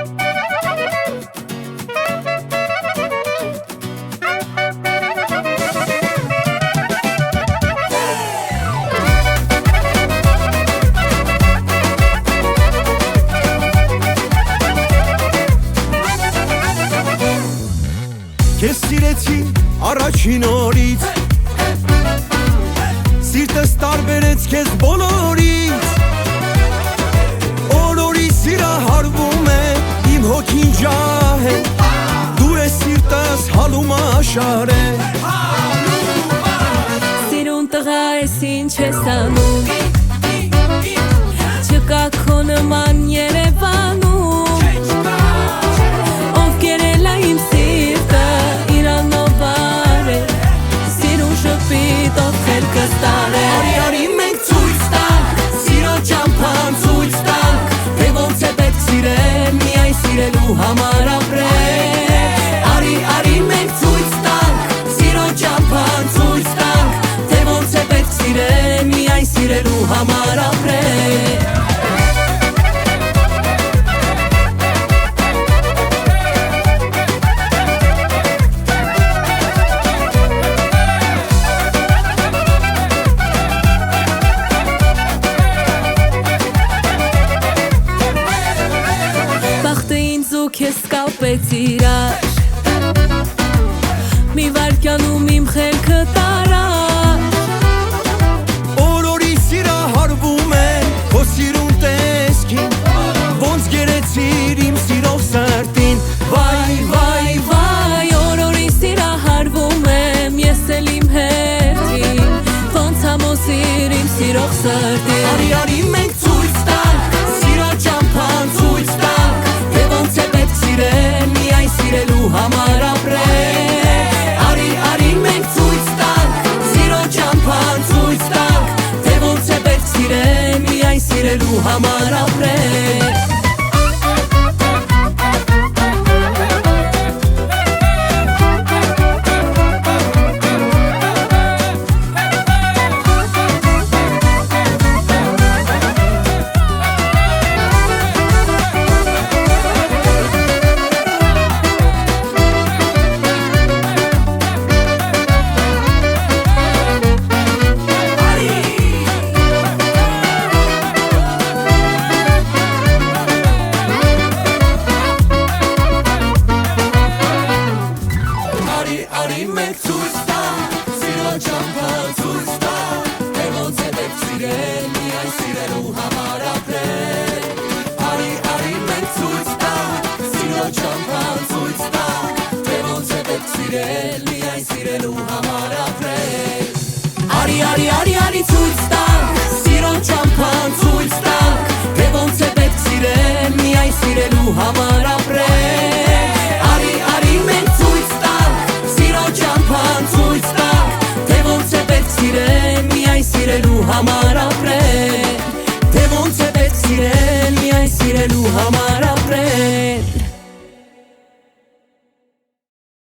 Քեզ սիրեցի առաջին օրից, սիրտս տարբերեց քեզ բոլորից, օր-օրի սիրահարվում է, իմ հոգին ջահ է, դու ես սիրտս հալում աշար է։ Սիրուն տղա ես ինչ ես անում, չկա քո նման Երևանում, ով կերել է իմ սիրտը իրանով է, սիրուն շփիտ ով խելքս տարե։ Արի մենք ցույց տանք, սիրո ճամփան ցույց տանք, թե ոնց է պետք սիրել, միայն սիրելու համար ապրել։ Արի մենք ցույց տանք, սիրո ճամփան ցույց տանք, թե ոնց է պետք սիրել, միայն սիրելու համար ապրել։ Քեզ կապեց իրար, մի վարկյանում իմ խելքը տարար, օր-օրի սիրահարվում է քո սիրուն տեսքին, ոնց գերեցիր իմ սիրով սրտին։ Վայ, օր-օրի սիրահարվում եմ ես էլ իմ հերթին, ոնց համոսիր իմ սիրող սրտին։ Արի մենք ցույց տանք, սիրո ճամփան ցույց տանք, թե ոնց է պետք սիրել, միայն սիրելու համար ապրել։ Արի մենք ցույց տանք, սիրո ճամփան ցույց տանք, թե ոնց է պետք սիրել, միայն սիրելու համար ապրել։ Արի մենք ցույց տանք, սիրո ճամփան ցույց տանք, թե ոնց է պետք սիրել, միայն սիրելու համար ապրել։ Արի մենք ցույց տանք, սիրո ճամփան ցույց տանք, թե ոնց է պետք սիրել, միայն սիրելու համար ապրել։ Արի ցույց տանք, սիրո ճամփան ցույց տանք, թե ոնց է պետք սիրել, միայն սիրելու համար ապրել։ Արի մենք ցույց տանք, սիրո ճամփան ցույց տանք, թե ոնց է պետք սիրել, միայն սիրելու համար ապրել, թե ոնց է պետք սիրել, միայն սիրելու համար